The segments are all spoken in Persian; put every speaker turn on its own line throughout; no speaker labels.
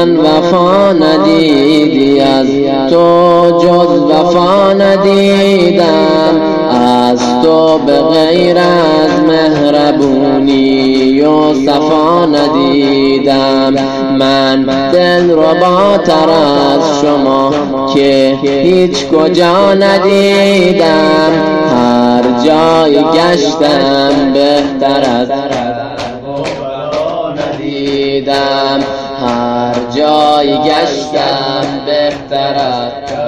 من وفا ندیدی، از تو جز وفا ندیدم، از تو به غیر از مهربونی و صفا ندیدم. من دلرباتر از شما که هیچ کجا ندیدم، هر جای گشتم بهتر از ندیدم، هر جای گشتم بهتر از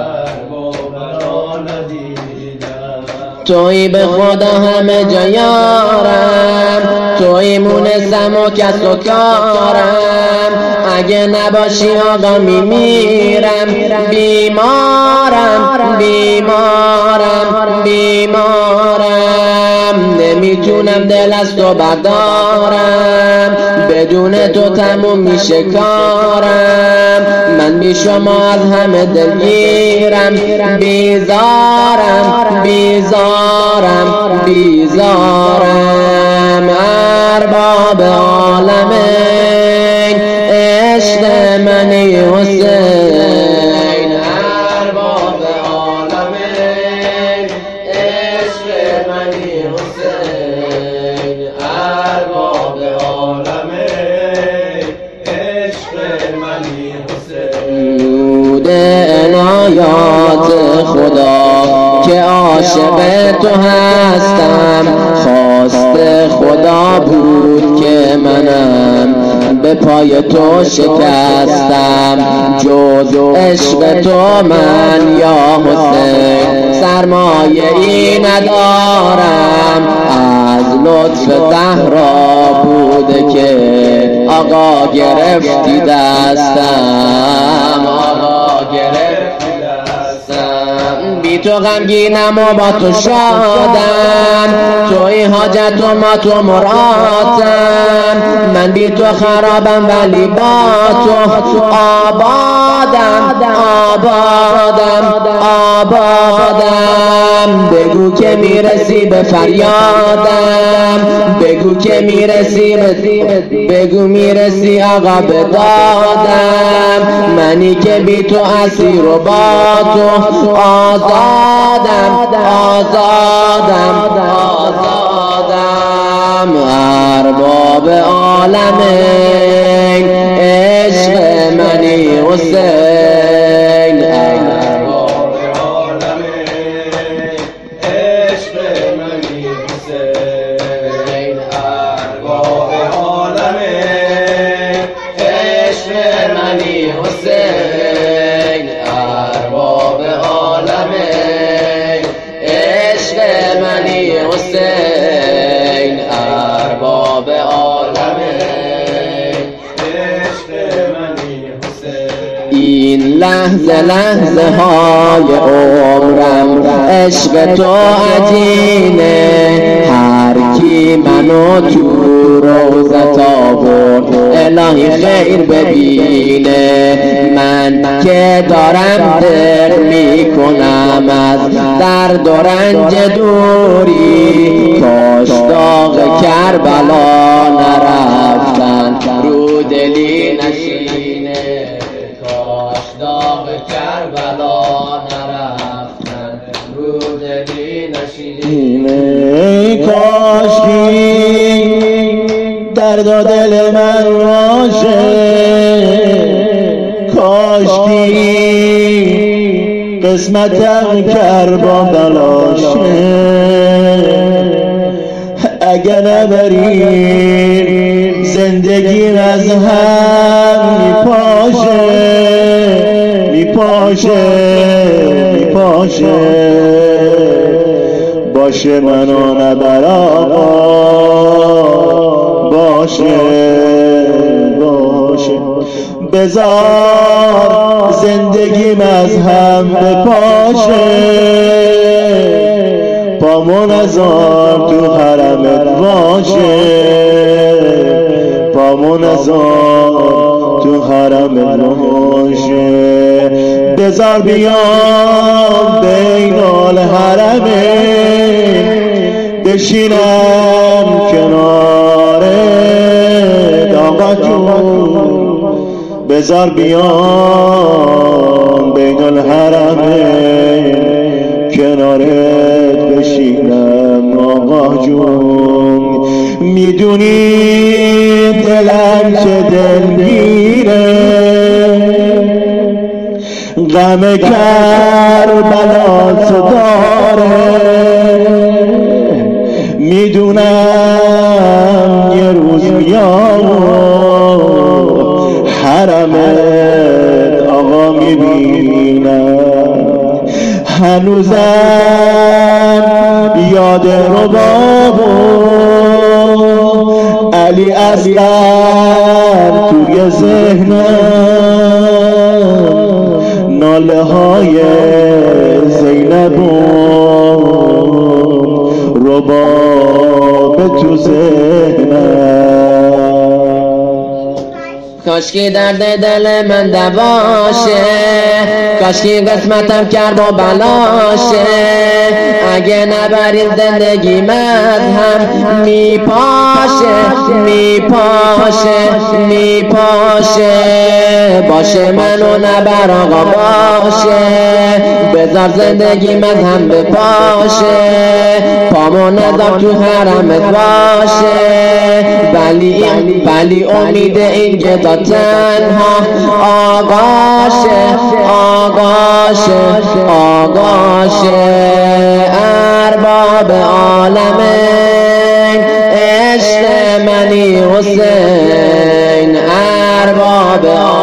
توی به خدا همه جا یارم، توی مونسم و کس و کارم، اگه نباشی آقا میمیرم، بیمارم بیمارم بیمارم، نمیتونم دل از تو بردارم، بدون تو تموم میشه کارم، من بی شما از همه دلگیرم، بیزارم بیزارم بیزارم. ارباب عالمین عشق منی حسین، ارباب عالمین عشق منی حسین، ارباب عالمین عشق منی حسین. نور عنایات خدا که عاشق تو هستم، خواست خدا بود که منم به پای تو شکستم، جز عشق تو من یا حسین سرمایه‌ای ندارم، از لطف زهرا بوده که آقا گرفتی دستم، آقا گرفتی دستم، بی تو غمگینم و با تو شادم، توی حاجت و ما تو مرادم، من بی تو خرابم ولی با تو آبادم آبادم آبادم. بگو که میرسی به فریادم، بگو که میرسی بگو میرسی آقا به دادم، منی که بی تو اسیر و با تو آزادم آزادم آزادم. ارباب عالمین عشق منی حسین، ارباب عالمین عشق منی حسین، ارباب عالمین عشق منی حسین، ارباب عالمین عشق منی حسین، ارباب عالمین عشق منی حسین. این لحظه لحظه های عمرم عشق تو عجینه، هر کی منو تو روزت آورد الهی خیر ببینه، من که دارم دل میکنم از درد و رنج دوری، کاش داغ کربلا نرفتن رو دلی نشینه، کاش داغ کربلا نرفتن رو دلی نشینه، کاش درد و دل من باشه، کاشکی قسمتم کربلاشه، اگه نبری زندگیم از هم میپاشه میپاشه میپاشه، باشه منو نبر آقا، باشه باشه، بذار زندگیم از هم بپاشه، پامون ازار تو حرمت باشه، پامون ازار تو حرمت باشه، بذار بیام بین الحرمه، بشینم کنار آقا جون،
بذار بیام بین الحرمین کنارت بشینم آقا جون. میدونی دلم چه دلگیره، غم کربلا تو داره. میدونم یه روز میام حرمت آقا میبینم. هنوزم یاد رباب علی اصغر توی ذهنم، ناله های زینب و رباب تو ذهنم.
کاشکی درد دل من دواشه، کاشکی قسمتم کرب و بلاشه. اگه نبرید زندگی مذهب میپاشه میپاشه میپاشه. باشه منو نبر آقا باشه، بذار زندگی مذهب بپاشه. پامو نذار تو حرمت باشه، ولی امید این گدا تنها آقاشه آقاشه آقاشه. ارباب عالمین عشق منی حسین، ارباب